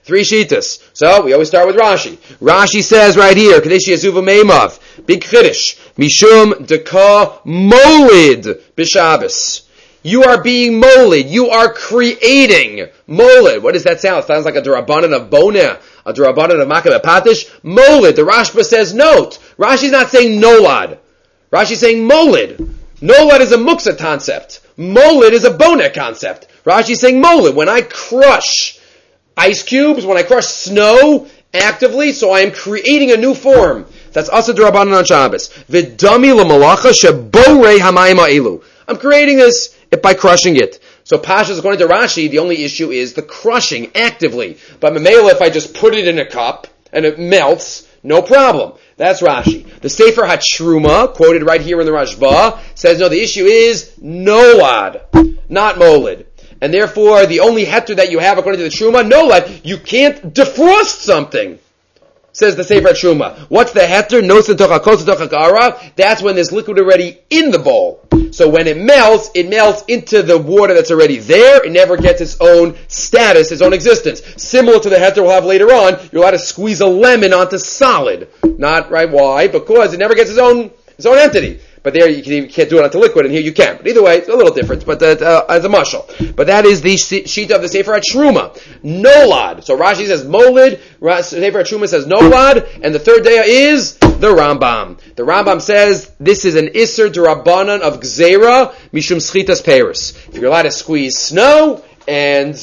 3 shitas. So we always start with Rashi. Rashi says right here, Kadeshi Yazuva Meimav, big chiddush, Mishum Deka Molid B'Shabbos. You are being molid. You are creating molid. What does that sound? It sounds like a Durabanan of Boneh, a Durabanan of Makabeh Patish. Molid. The Rashba says note. Rashi's not saying nolad. Rashi's saying molid. Nolad is a muksa concept. Molid is a Boneh concept. Rashi's saying molid. When I crush ice cubes, when I crush snow actively, so I am creating a new form. That's Asa Durabanan on Shabbos. V'dami l'malacha sheborei hamayim ha'elu. I'm creating this by crushing it. So Pashas, according to Rashi, the only issue is the crushing actively. But Mamela, if I just put it in a cup and it melts, no problem. That's Rashi. The Sefer HaTruma, quoted right here in the Rashba, says no, the issue is nolad, not molid. And therefore, the only heter that you have, according to the Truma, nolad, you can't defrost something. Says the Sefer HaTruma. What's the heter? That's when there's liquid already in the bowl. So when it melts into the water that's already there. It never gets its own status, its own existence. Similar to the heter we'll have later on, you're allowed to squeeze a lemon onto solid. Not, right, why? Because it never gets its own entity. But there you can't do it onto liquid, and here you can. But either way, it's a little different, but as a mashal. But that is the sheet of the Sefer HaTruma. Nolad. So Rashi says molid, Sefer HaTruma says nolad, and the third day is the Rambam. The Rambam says this is an Isser D'Rabbanan of Gzeira Mishum Schitas Peris. If you're allowed to squeeze snow and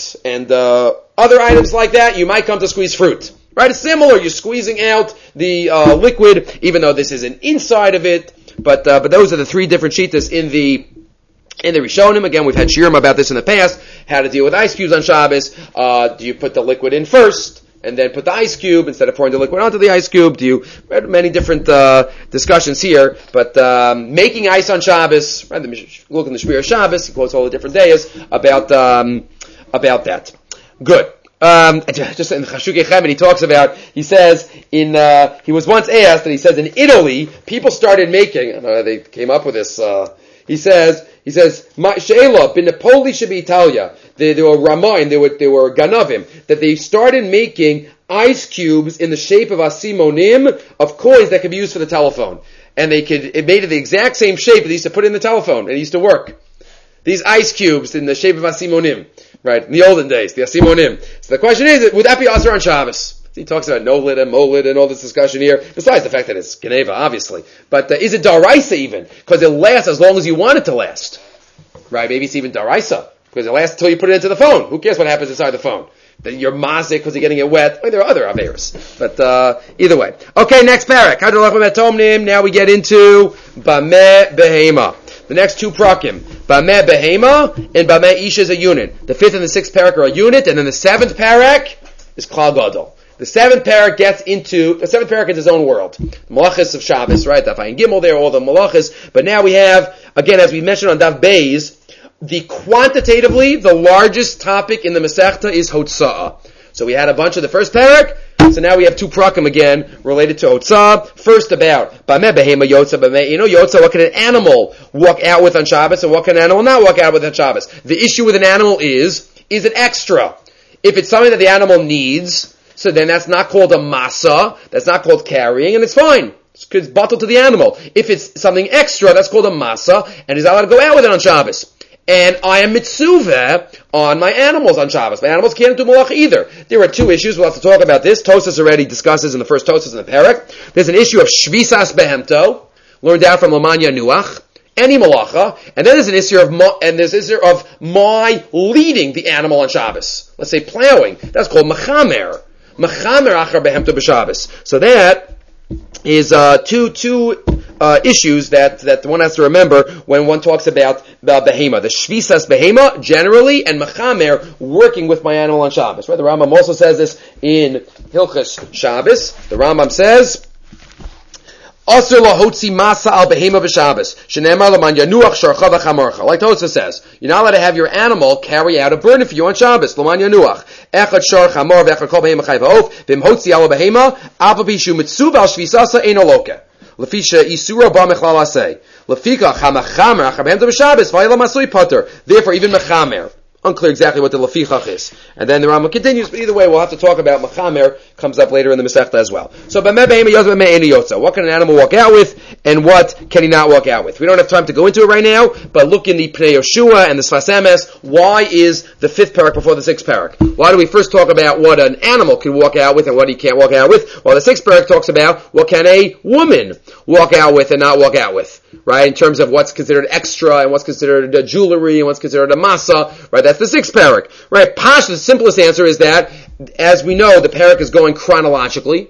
other items like that, you might come to squeeze fruit. Right? It's similar. You're squeezing out the liquid, even though this isn't inside of it. But those are the 3 different shitas in the Rishonim. Again, we've had shiurim about this in the past. How to deal with ice cubes on Shabbos. Do you put the liquid in first and then put the ice cube instead of pouring the liquid onto the ice cube? Do you? Many different discussions here. But making ice on Shabbos. Right, look in the Shmir Shabbos. He quotes all the different days about that. Good. Just in the Chashukei Chemed, he talks about, he says, he was once asked, and he says, in Italy, people started making, they came up with this, he says, She'ela, bin Napoli Italia, they were Ramain, they were Ganavim, that they started making ice cubes in the shape of asimonim, of coins that could be used for the telephone. And it made it the exact same shape that they used to put in the telephone, and it used to work. These ice cubes in the shape of asimonim. Right, in the olden days, the asimonim. So the question is, would that be Asr on Shabbos? He talks about nolid and molid and all this discussion here, besides the fact that it's Geneva, obviously. But is it Daraisa even? Because it lasts as long as you want it to last. Right, maybe it's even Daraisa, because it lasts until you put it into the phone. Who cares what happens inside the phone? Then you're mazik because you're getting it wet. Well, there are other averos. But either way. Okay, next parak. Now we get into Bameh Behema. The next 2 prakim, Bameh Behema and Bameh Isha is a unit. The 5th and the 6th parak are a unit, and then the 7th parak is Klal Gadol. The 7th parak is his own world. The Malachis of Shabbos, right? Daf Ayin Gimel there, all the Malachis. But now we have, again, as we mentioned on Daf Beis, the quantitatively, the largest topic in the Masechta is Hotza'ah. So we had a bunch of the first parak, so now we have 2 prakim again related to Hotzah. First about Bameh Behema Yotza, Bameh Yotza, what can an animal walk out with on Shabbos and what can an animal not walk out with on Shabbos? The issue with an animal is it extra? If it's something that the animal needs, so then that's not called a masa, that's not called carrying, and it's fine. It's bottled to the animal. If it's something extra, that's called a masa, and he's allowed to go out with it on Shabbos. And I am mitzuvah on my animals on Shabbos. My animals can't do malach either. There are 2 issues. We'll have to talk about this. Tosas already discusses in the first Tosas in the parak. There's an issue of shvisas behemto, learned out from Lamanya Nuach, any malacha, and then there's an issue of my leading the animal on Shabbos. Let's say plowing. That's called mechamer. Mechamer achar behemto b'Shabbos. So that is two issues that one has to remember when one talks about the behema. The shvisas behema generally, and mechamer working with my animal on Shabbos. Right? The Rambam also says this in Hilchos Shabbos. The Rambam says, Asur lahotzi masa al behema b'Shabbos. Shenemar l'man yanuach sharcha v'chamorcha. Like Tosfos says, you're not allowed to have your animal carry out a burden for you on Shabbos. L'man yanuach. Echad shar chamor v'echad kol behema chayv ha'of. V'im hotzi al behema. Aval bishu mitzuv al shvisasa ein oloke. Lefisha isura ba mechlal asay. Lefika chamachamer achar behemta b'Shabbos v'ayla masui pater. Therefore, even mechamer Unclear exactly what the lefichach is. And then the Rambam continues, but either way, we'll have to talk about Mechamer, comes up later in the Masechta as well. So, what can an animal walk out with, and what can he not walk out with? We don't have time to go into it right now, but look in the Pnei Yoshua and the Sfas Emes, why is the 5th parak before the 6th parak? Why do we first talk about what an animal can walk out with and what he can't walk out with, while the 6th parak talks about what can a woman walk out with and not walk out with, right? In terms of what's considered extra and what's considered a jewelry and what's considered a masa, right? That's the 6th parak, right? Pash, the simplest answer is that, as we know, the parak is going chronologically.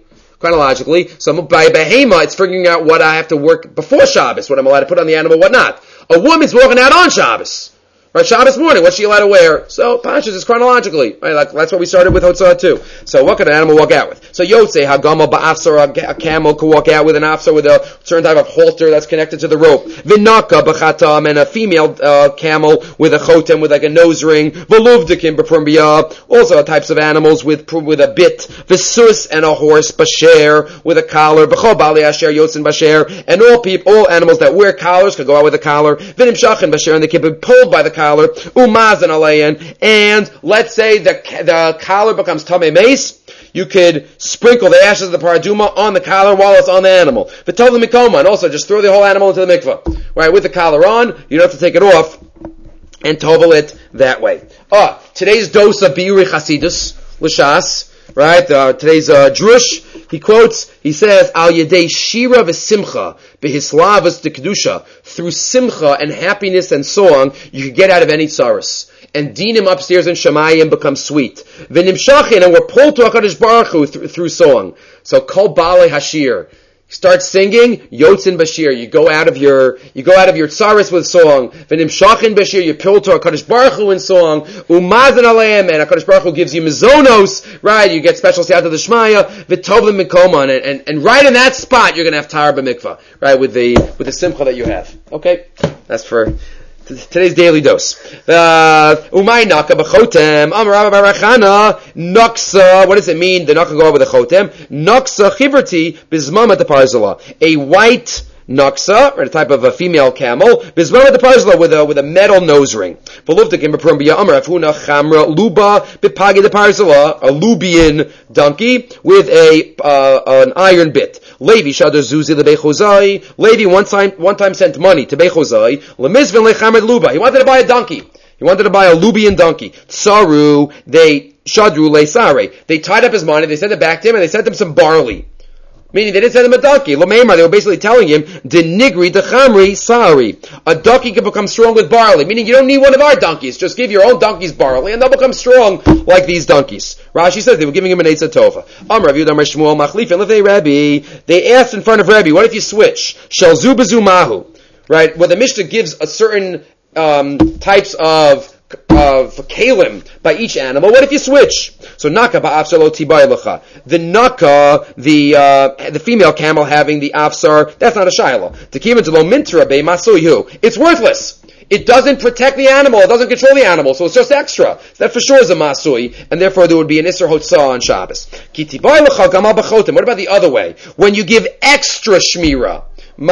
So by behema, it's figuring out what I have to work before Shabbos, what I'm allowed to put on the animal, what not. A woman's walking out on Shabbos. Right, Shabbos morning, what's she allowed to wear? So, Pashas is chronologically. Right, that's what we started with Hotzah too. So, what can an animal walk out with? So, Yotze, Hagama ba'afsar, a camel can walk out with an afsar with a certain type of halter that's connected to the rope. Vinaka b'chatam, and a female camel with a chotem, with like a nose ring. Veluvdikim b'prumbia, also types of animals with a bit. V'sus, and a horse, basher, with a collar. B'cho bali asher, yotzin basher, and all animals that wear collars can go out with a collar. Vinim shachin basher, and they can be pulled by the collar. Umazan alayan, and let's say the collar becomes tamei mace, you could sprinkle the ashes of the paraduma on the collar while it's on the animal. V'tov mikoma, and also just throw the whole animal into the mikvah. Right, with the collar on, you don't have to take it off and tovel it that way. Today's dose of biuri chasidus l'shas. Right, today's drush, he quotes, he says, Al yedei shira v'simcha b'hislavas de kedusha, through simcha and happiness and song, you can get out of any tsaros. And dinim upstairs in Shemayim become sweet. V'nimshachin, and we're pulled to HaKadosh Baruch Hu through song. So, kol balei hashir. Start singing, Yotzin Bashir. You go out of your tsaris with song. V'nimshachin Bashir. You pull to HaKadosh Baruch Hu in song. Umazan aleim, and HaKadosh Baruch Hu gives you mizonos. Right, you get special siyata d'shmaya. V'tov l'mikoman, and right in that spot you're going to have tar b'mikvah. Right, with the simcha that you have. Okay, that's for today's daily dose. Umay naka b'chotem. Amar Rabbi Barachana naksa. What does it mean? The naka go out with a chotem. Naksa chiverti bizmama teparzala. A white naksa, or a type of a female camel. Bizmama teparzala with a metal nose ring. V'luvtakim b'prumbia amar afuna chamra luba b'pagi teparzala. A Lubian donkey with an iron bit. Levi shadar zuzi lebechozai. Levi one time sent money to Bechozai. Lemizvin lechamed luba. He wanted to buy a donkey. He wanted to buy a Lubian donkey. Tsaru, they shadru leisare. They tied up his money, they sent it back to him, and they sent him some barley. Meaning they didn't send him a donkey. Lomeimar, they were basically telling him, de nigri de chamri sari. A donkey can become strong with barley. Meaning you don't need one of our donkeys. Just give your own donkeys barley and they'll become strong like these donkeys. Rashi says they were giving him an Eitzah Tova. Rav Yehuda Amar Shmuel Machlifin Lefnei Rebbe. They asked in front of Rebbe, what if you switch? Shel zu bezu mahu. Right? Where the Mishnah gives a certain types of kalim by each animal. What if you switch? So naka ba'afsar lo tibay lecha. The naka, the female camel having the afsar, that's not a shaila. Tekiva lo mintra be masuyu. It's worthless. It doesn't protect the animal. It doesn't control the animal. So it's just extra. That for sure is a masui, and therefore there would be an Isser Hotzah on Shabbos. Ki tibay lecha gamal b'chotem. What about the other way? When you give extra shmira,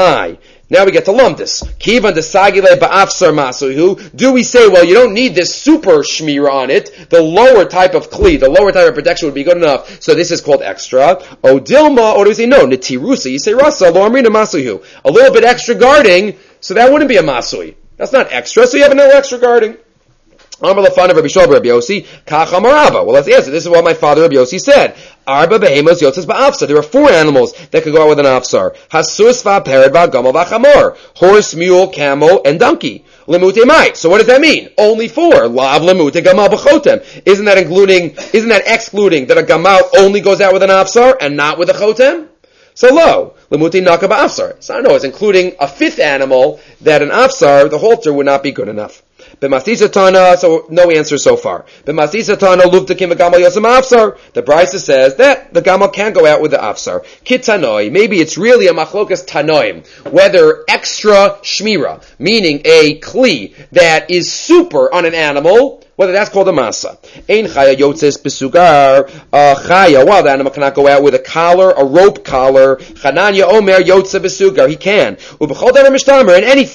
now we get to lumdis. Kivan desagile ba'afsar masuhu. Do we say, well, you don't need this super shmira on it. The lower type of kli, the lower type of protection would be good enough. So this is called extra. O dilma, or do we say no? Nitirusa, you say rasa, lo amrina masuhu. A little bit extra guarding, so that wouldn't be a masui. That's not extra, so you have no extra guarding. Amar lefanav Rabbi Shol Rabbi Yossi, kach amar Abba. Well, let's answer. This is what my father Rabbi Yossi said. Arba behemos yotzes ba'afsar. There are 4 animals that could go out with an afsar. Hasus va'pered va'gamal va'chamor. Horse, mule, camel, and donkey. Lemute mai. So what does that mean? Only 4. Lav lemute gamal b'chotem. Isn't that excluding that a gamal only goes out with an afsar and not with a chotem? So lo, lemute naka ba'afsar. So I know it's including a 5th animal that an afsar, the halter, would not be good enough. B'masisa tana, so no answer so far. B'masisa tana luvtakim v'gamal yosem afsar. The Brisa says that the gamal can go out with the afsar. Kit tanoi, maybe it's really a machlokas tanoim, whether extra shmira, meaning a kli that is super on an animal, whether that's called a masa. Ein chaya yotzes besugar. Chaya, well, the animal cannot go out with a collar, a rope collar. Chananya omer yotze besugar. He can. Ubechol davar mishtamer, and anything.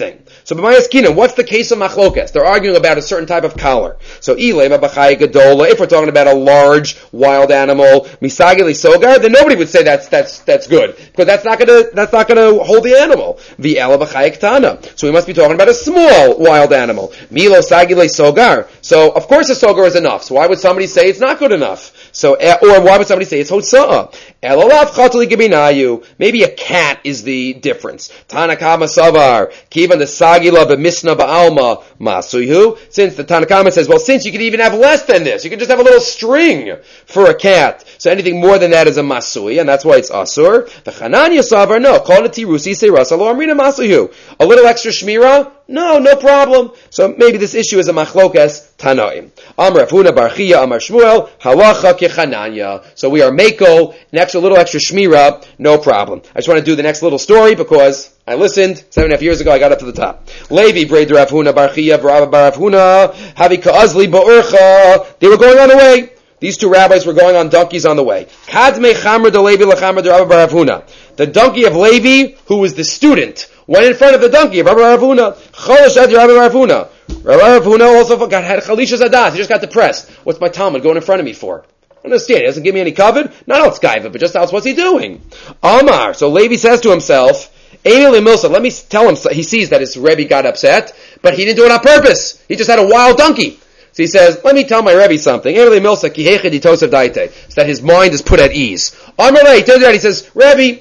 So b'mayas kinam, what's the case of machlokas? They're arguing about a certain type of collar. So ilema b'chai gadola, if we're talking about a large wild animal, misagili sogar, then nobody would say that's good, because that's not gonna hold the animal. V'ela b'chai ktana. So we must be talking about a small wild animal. Milo sagile sogar. So of course a sogar is enough. So why would somebody say it's not good enough? So, or why would somebody say it's hotza'ah? Elalav chatali gibinayu. Maybe a cat is the difference. Tanakama savar kivan the sagila b'misna ba'alma masuyu. Since the Tanakama says, well, since you could even have less than this, you could just have a little string for a cat. So anything more than that is a masui, and that's why it's asur. The Chananya savar no. Call it tirusi seirasa lo amrina masuyu. A little extra shmira. No problem. So maybe this issue is a machlokas tanoim. Amar Rav Huna bar Chiya, Amar Shmuel, halacha kechananya. So we are meko, a little extra shmira, no problem. I just want to do the next little story because I listened 7.5 years ago. I got up to the top. Levi braid Rav Huna bar Chiya, Rav Bar Rav Huna, havi ka'azli ba'urcha. They were going on the way. These two rabbis were going on donkeys on the way. Kadmei chamra de Levi lechamer de Rav Bar Rav Huna. The donkey of Levi, who was the student, went in front of the donkey of Rabbi Rav Huna. Cholosh ad Rabbi Rav Huna. Rabbi Rav Huna also had chalisha zadas. He just got depressed. What's my Talmud going in front of me for? I don't understand. He doesn't give me any covet. Not else gaiva, but just else what's he doing? Amar. So Levi says to himself, let me tell him. He sees that his Rebbe got upset, but he didn't do it on purpose. He just had a wild donkey. So he says, let me tell my Rebbe something. So that his mind is put at ease. He turns around, he says, Rebbe,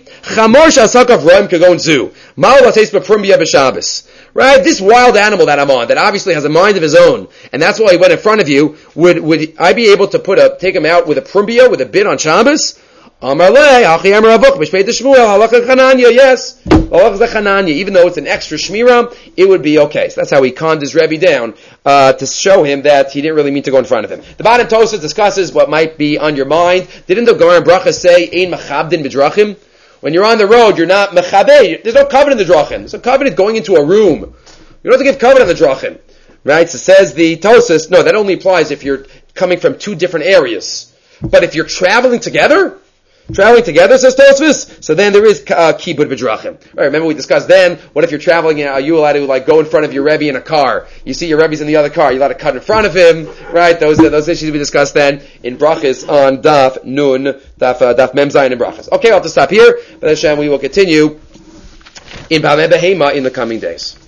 right? This wild animal that I'm on, that obviously has a mind of his own, and that's why he went in front of you, would I be able to take him out with a prumbia, with a bit on Shabbos? Yes. Even though it's an extra shmira, it would be okay. So that's how he conned his Rebbe down, to show him that he didn't really mean to go in front of him. The bottom Tosafos discusses what might be on your mind. Didn't the Gemara in Bracha say, Ein machabdin b'drachim? When you're on the road, you're not mechabed. There's no covenant in the drachim. There's no covenant going into a room. You don't have to give covenant in the drachim. Right? So says the Tosafos, no, that only applies if you're coming from two different areas. But if you're traveling together, says Tosafos, so then there is kibud b'drachim. Right, remember we discussed then, what if you're traveling, are you allowed to go in front of your Rebbe in a car? You see your Rebbe's in the other car, you're allowed to cut in front of him, right? Those issues we discussed then in Brachas on Daf Nun, Daf Mem Zayin in Brachas. Okay, I'll have to stop here, but Hashem, we will continue in Baveh Behema in the coming days.